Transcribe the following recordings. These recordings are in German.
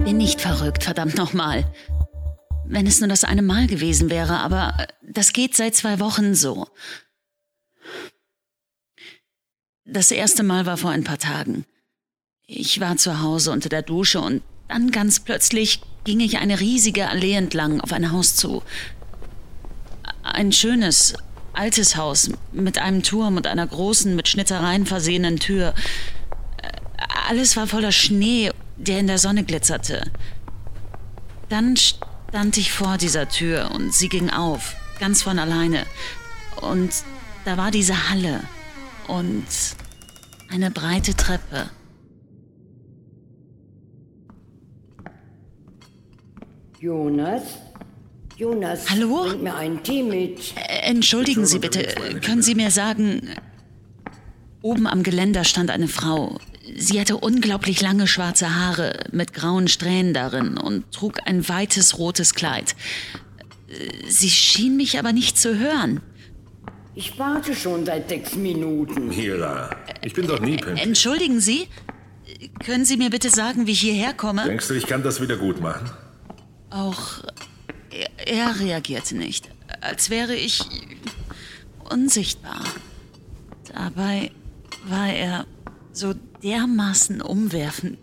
bin nicht verrückt, verdammt nochmal. Wenn es nur das eine Mal gewesen wäre, aber das geht seit 2 Wochen so. Das erste Mal war vor ein paar Tagen. Ich war zu Hause unter der Dusche und dann ganz plötzlich ging ich eine riesige Allee entlang auf ein Haus zu. Ein schönes, altes Haus mit einem Turm und einer großen, mit Schnitzereien versehenen Tür. Alles war voller Schnee, der in der Sonne glitzerte. Dann stand ich vor dieser Tür und sie ging auf, ganz von alleine. Und da war diese Halle und eine breite Treppe. Jonas, Hallo? bring mir einen Tee mit. Entschuldigen Sie bitte, können Sie mir sagen... Oben am Geländer stand eine Frau. Sie hatte unglaublich lange schwarze Haare mit grauen Strähnen darin und trug ein weites rotes Kleid. Sie schien mich aber nicht zu hören. Ich warte schon seit 6 Minuten. Mira, ich bin doch nie pünktlich. Entschuldigen Sie? Können Sie mir bitte sagen, wie ich hierher komme? Denkst du, ich kann das wieder gut machen? Auch er reagierte nicht, als wäre ich unsichtbar. Dabei war er so dermaßen umwerfend.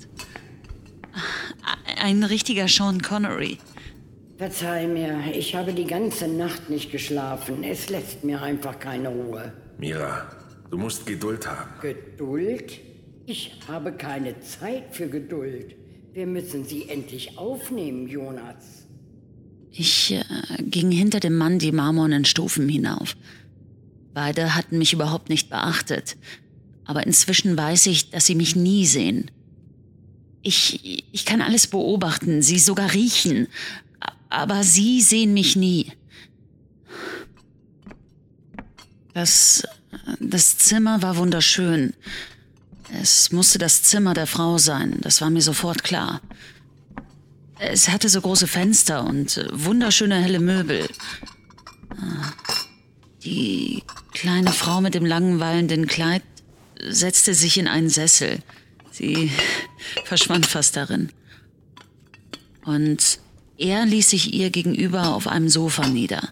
Ein richtiger Sean Connery. Verzeih mir, ich habe die ganze Nacht nicht geschlafen. Es lässt mir einfach keine Ruhe. Mira, du musst Geduld haben. Geduld? Ich habe keine Zeit für Geduld. Wir müssen sie endlich aufnehmen, Jonas. Ich ging hinter dem Mann die marmornen Stufen hinauf. Beide hatten mich überhaupt nicht beachtet. Aber inzwischen weiß ich, dass sie mich nie sehen. Ich kann alles beobachten, sie sogar riechen. Aber sie sehen mich nie. Das Zimmer war wunderschön. Es musste das Zimmer der Frau sein, das war mir sofort klar. Es hatte so große Fenster und wunderschöne helle Möbel. Die kleine Frau mit dem langen, wallenden Kleid setzte sich in einen Sessel. Sie verschwand fast darin. Und er ließ sich ihr gegenüber auf einem Sofa nieder.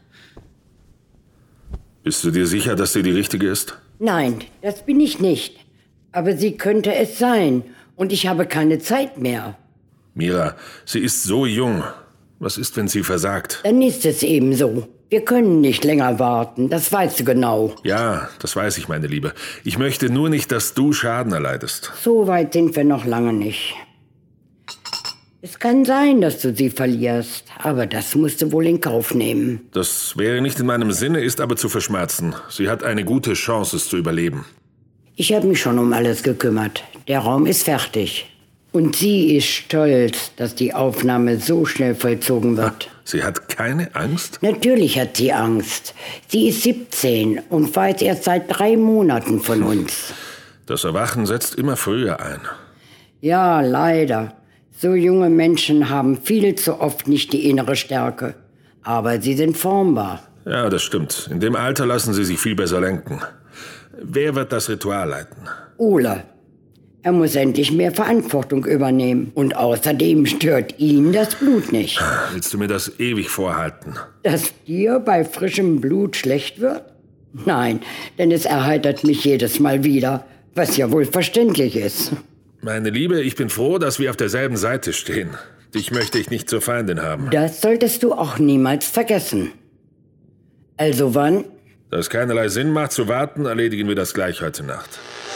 Bist du dir sicher, dass sie die Richtige ist? Nein, das bin ich nicht. Aber sie könnte es sein. Und ich habe keine Zeit mehr. Mira, sie ist so jung. Was ist, wenn sie versagt? Dann ist es eben so. Wir können nicht länger warten, das weißt du genau. Ja, das weiß ich, meine Liebe. Ich möchte nur nicht, dass du Schaden erleidest. So weit sind wir noch lange nicht. Es kann sein, dass du sie verlierst, aber das musst du wohl in Kauf nehmen. Das wäre nicht in meinem Sinne, ist aber zu verschmerzen. Sie hat eine gute Chance, es zu überleben. Ich habe mich schon um alles gekümmert. Der Raum ist fertig. Und sie ist stolz, dass die Aufnahme so schnell vollzogen wird. Sie hat keine Angst? Natürlich hat sie Angst. Sie ist 17 und weiß erst seit 3 Monaten von uns. Das Erwachen setzt immer früher ein. Ja, leider. So junge Menschen haben viel zu oft nicht die innere Stärke. Aber sie sind formbar. Ja, das stimmt. In dem Alter lassen sie sich viel besser lenken. Wer wird das Ritual leiten? Ole. Er muss endlich mehr Verantwortung übernehmen. Und außerdem stört ihn das Blut nicht. Willst du mir das ewig vorhalten? Dass dir bei frischem Blut schlecht wird? Nein, denn es erheitert mich jedes Mal wieder, was ja wohl verständlich ist. Meine Liebe, ich bin froh, dass wir auf derselben Seite stehen. Dich möchte ich nicht zur Feindin haben. Das solltest du auch niemals vergessen. Also wann? Da es keinerlei Sinn macht zu warten, erledigen wir das gleich heute Nacht.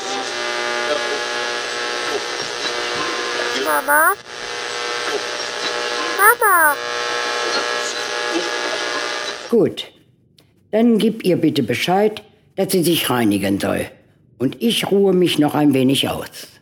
Mama? Mama? Gut. Dann gib ihr bitte Bescheid, dass sie sich reinigen soll. Und ich ruhe mich noch ein wenig aus.